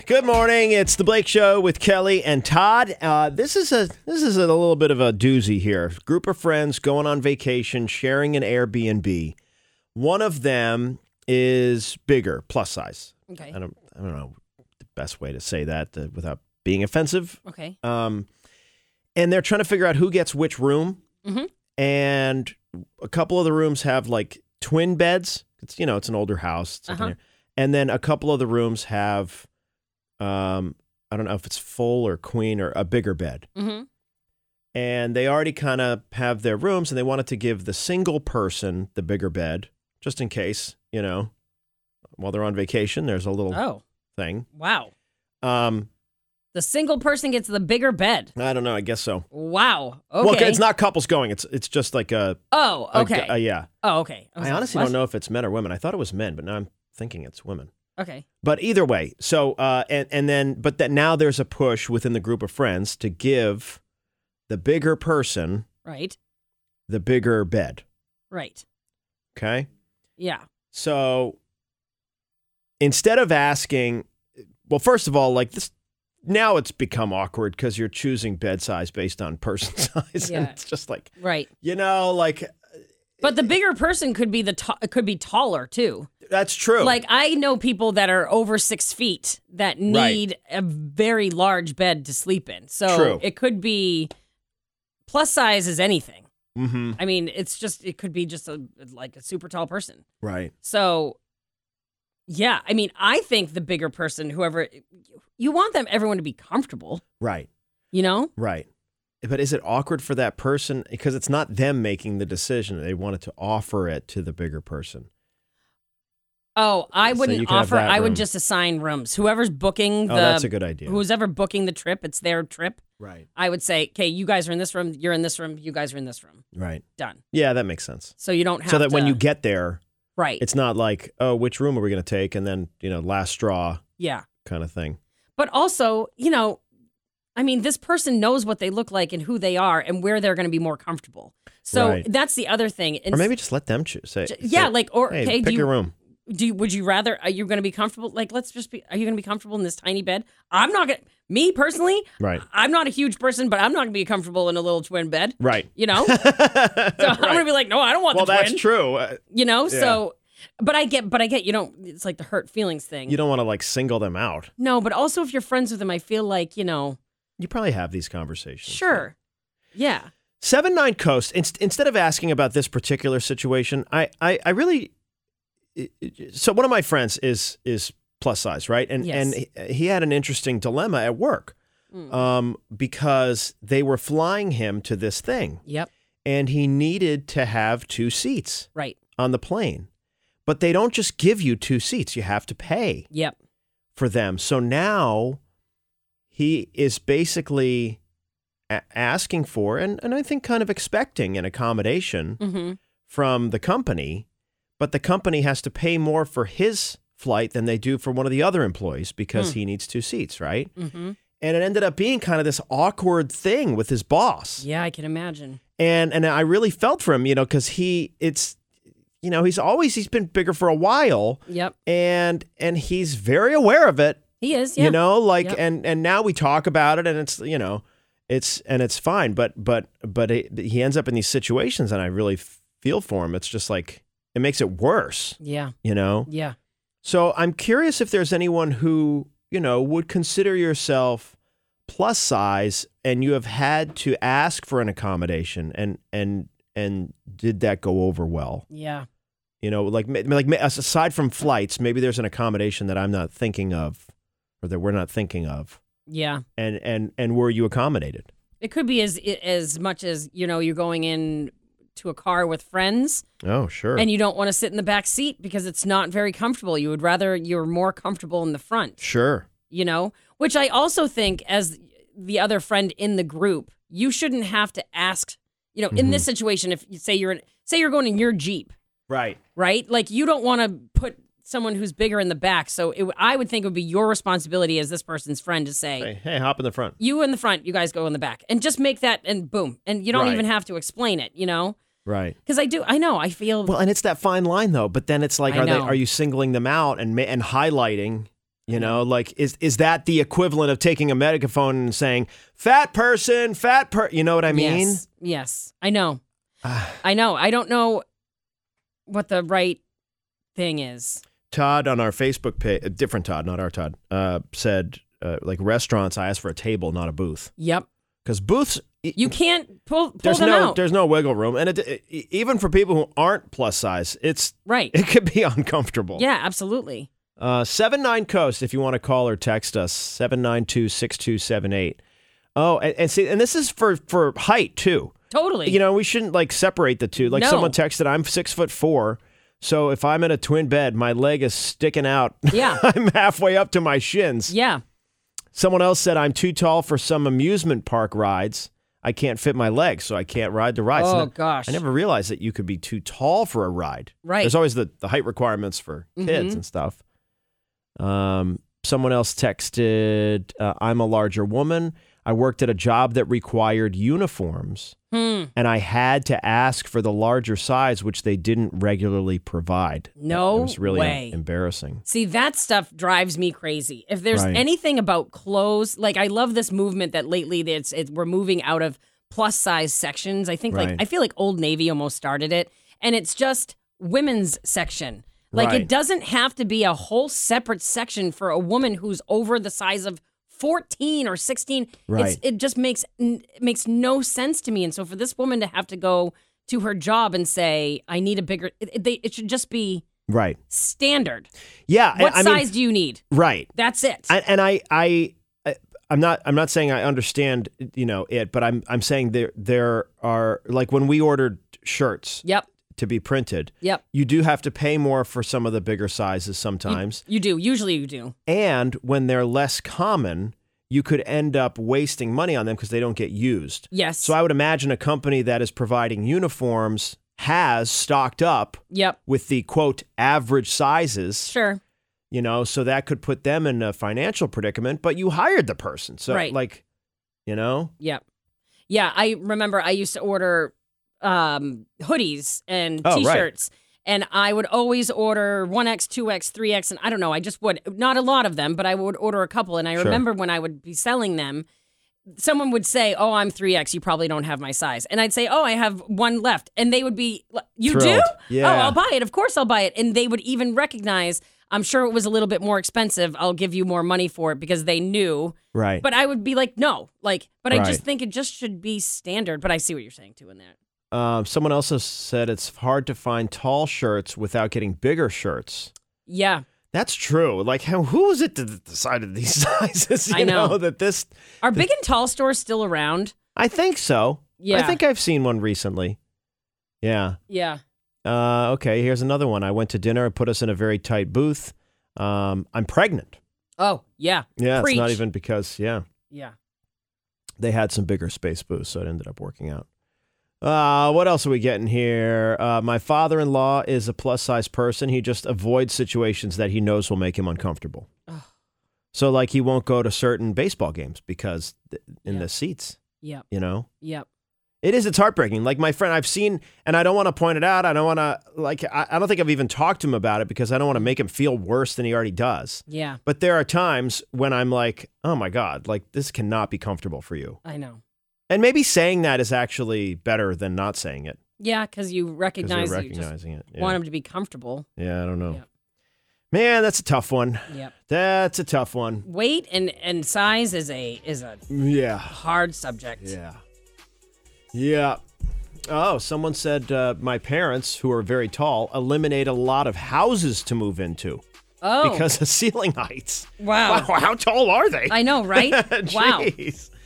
Good morning. It's the Blake Show with Kelly and Todd. This is a little bit of a doozy here. Group of friends going on vacation, sharing an Airbnb. One of them is bigger, plus size. Okay. I don't know the best way to say that without being offensive. Okay. And they're trying to figure out who gets which room. Mm-hmm. And a couple of the rooms have like twin beds. It's an older house. It's like and then a couple of the rooms have. I don't know if it's full or queen or a bigger bed. Mm-hmm. And they already kind of have their rooms and they wanted to give the single person the bigger bed just in case, while they're on vacation, there's a little thing. Wow. The single person gets the bigger bed. I don't know. I guess so. Wow. Okay. Well, it's not couples going. It's just like a. Oh, okay. Yeah. Oh, okay. I honestly don't know if it's men or women. I thought it was men, but now I'm thinking it's women. Okay. But either way, so but that now there's a push within the group of friends to give the bigger person the bigger bed. Right. Okay? Yeah. So instead of asking, well, first of all, like this, now it's become awkward because you're choosing bed size based on person size. Yeah. And it's just like, right. But the bigger person could be could be taller too. That's true. Like I know people that are over 6 feet that need a very large bed to sleep in. So it could be plus size as anything. Mm-hmm. I mean, it could be just a super tall person. Right. So, yeah. I mean, I think the bigger person, whoever, you want everyone to be comfortable. Right. Right. But is it awkward for that person? Because it's not them making the decision. They wanted to offer it to the bigger person. Oh, I wouldn't offer. I would room. just assign rooms. Whoever's booking that's a good idea. Who's ever booking the trip, it's their trip. Right. I would say, okay, you guys are in this room. You're in this room. You guys are in this room. Right. Done. Yeah, that makes sense. So you don't have so that when you get there, right, it's not like, oh, which room are we going to take? And then, last straw. Yeah. Kind of thing. But also, I mean, this person knows what they look like and who they are and where they're going to be more comfortable. So that's the other thing. Or maybe just let them choose. Hey, pick your room. Would you rather, are you going to be comfortable? Like, are you going to be comfortable in this tiny bed? I'm not going to, me personally, I'm not a huge person, but I'm not going to be comfortable in a little twin bed. Right. So I'm going to be like, no, I don't want the twin. Well, that's true. So, but I get, it's like the hurt feelings thing. You don't want to single them out. No, but also if you're friends with them, I feel like, You probably have these conversations. Sure. Yeah. 7-9 Coast, instead of asking about this particular situation, I really... So one of my friends is plus size, right? And he had an interesting dilemma at work because they were flying him to this thing. Yep. And he needed to have 2 seats on the plane. But they don't just give you 2 seats. You have to pay for them. So now he is basically asking for, and I think kind of expecting an accommodation from the company. But the company has to pay more for his flight than they do for one of the other employees because he needs 2 seats, right? Mm-hmm. And it ended up being kind of this awkward thing with his boss. Yeah, I can imagine. And I really felt for him, because he's been bigger for a while. Yep. And he's very aware of it. He is, yeah. And now we talk about it and it's fine. But he ends up in these situations and I really feel for him. It's just like, it makes it worse. Yeah. Yeah. So I'm curious if there's anyone who, would consider yourself plus size and you have had to ask for an accommodation and did that go over well? Yeah. Aside from flights, maybe there's an accommodation that I'm not thinking of or that we're not thinking of. Yeah. And were you accommodated? It could be as much as, you're going in to a car with friends. Oh, sure. And you don't want to sit in the back seat because it's not very comfortable. You would rather you're more comfortable in the front. Sure. Which I also think as the other friend in the group, you shouldn't have to ask, in this situation, if you say you're going in your Jeep. Right. Right? Like you don't want to put someone who's bigger in the back. So I would think it would be your responsibility as this person's friend to say, hey, hop in the front. You in the front, you guys go in the back. And just make that, and boom. And you don't even have to explain it, Right. Because I feel... Well, and it's that fine line, though. But then it's like, are you singling them out and highlighting, You know, like, is that the equivalent of taking a megaphone and saying, fat person, you know what I mean? Yes. I know. I know. I don't know what the right thing is. Todd on our Facebook page, a different Todd, not our Todd, said, like restaurants, I ask for a table, not a booth. Yep. Because booths... You can't pull them out. There's no wiggle room. And even for people who aren't plus size, it could be uncomfortable. Yeah, absolutely. 79-COAST, if you want to call or text us, 792-6278. Oh, and see, and this is for height, too. Totally. You know, we shouldn't, like, separate the two. Like, someone texted, I'm 6'4", so if I'm in a twin bed, my leg is sticking out. Yeah. I'm halfway up to my shins. Yeah. Someone else said, I'm too tall for some amusement park rides. I can't fit my legs, so I can't ride the rides. Oh, gosh. I never realized that you could be too tall for a ride. Right. There's always the height requirements for kids and stuff. Someone else texted, I'm a larger woman. I worked at a job that required uniforms, and I had to ask for the larger size, which they didn't regularly provide. No way. It was really embarrassing. See, that stuff drives me crazy. If there's anything about clothes, like I love this movement that lately we're moving out of plus size sections. I think I feel like Old Navy almost started it, and it's just women's section. Like it doesn't have to be a whole separate section for a woman who's over the size of 14 or 16. It just makes no sense to me. And so for this woman to have to go to her job and say, I need a bigger, it should just be standard. Yeah. What size do you need? Right. That's it. I'm not saying I understand, it, but I'm saying there are, like when we ordered shirts. Yep. To be printed. Yep. You do have to pay more for some of the bigger sizes sometimes. You do. Usually you do. And when they're less common, you could end up wasting money on them because they don't get used. Yes. So I would imagine a company that is providing uniforms has stocked up with the, quote, average sizes. Sure. So that could put them in a financial predicament, but you hired the person. So, Yep. Yeah, I remember I used to order hoodies and t-shirts, and I would always order 1X, 2X, 3X, and I don't know, I just would, not a lot of them, but I would order a couple, and I remember when I would be selling them, someone would say, oh, I'm 3X, you probably don't have my size, and I'd say, oh, I have one left, and they would be, you thrilled. Do? Yeah. Oh, I'll buy it, of course I'll buy it, and they would even recognize, I'm sure it was a little bit more expensive, I'll give you more money for it, because they knew. Right. But I would be like, no, I just think it just should be standard, but I see what you're saying too in that. Someone else has said it's hard to find tall shirts without getting bigger shirts. Yeah. That's true. Like, who was it that decided these sizes? I know. Are big and tall stores still around? I think so. Yeah. I think I've seen one recently. Yeah. Yeah. Okay, here's another one. I went to dinner and put us in a very tight booth. I'm pregnant. Oh, yeah. Yeah, Preach. It's not even because, Yeah. They had some bigger space booths, so it ended up working out. What else are we getting here? My father-in-law is a plus-size person. He just avoids situations that he knows will make him uncomfortable. Oh. So, like, he won't go to certain baseball games because in the seats. Yep. Yep. It's heartbreaking. Like, my friend, I've seen, and I don't want to point it out. I don't want to, I don't think I've even talked to him about it because I don't want to make him feel worse than he already does. Yeah. But there are times when I'm like, oh, my God, like, this cannot be comfortable for you. I know. And maybe saying that is actually better than not saying it. Yeah, because you recognize it. Yeah. Want him to be comfortable. Yeah, I don't know. Yep. Man, that's a tough one. Yep. That's a tough one. Weight and size is a hard subject. Yeah. Yeah. Oh, someone said my parents, who are very tall, eliminate a lot of houses to move into. Oh. Because of ceiling heights. Wow. How tall are they? I know, right? Wow.